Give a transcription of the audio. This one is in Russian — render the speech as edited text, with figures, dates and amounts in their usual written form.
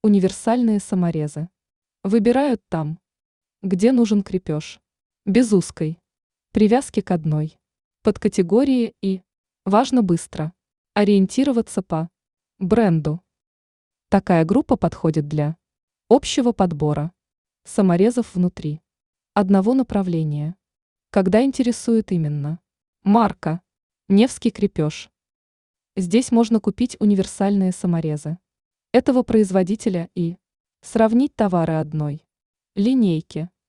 Универсальные саморезы. Выбирают там, где нужен крепеж. Без узкой привязки к одной подкатегории и важно быстро ориентироваться по бренду. Такая группа подходит для общего подбора саморезов внутри одного направления, когда интересует именно марка «Невский крепеж». Здесь можно купить универсальные саморезы этого производителя и сравнить товары одной линейки.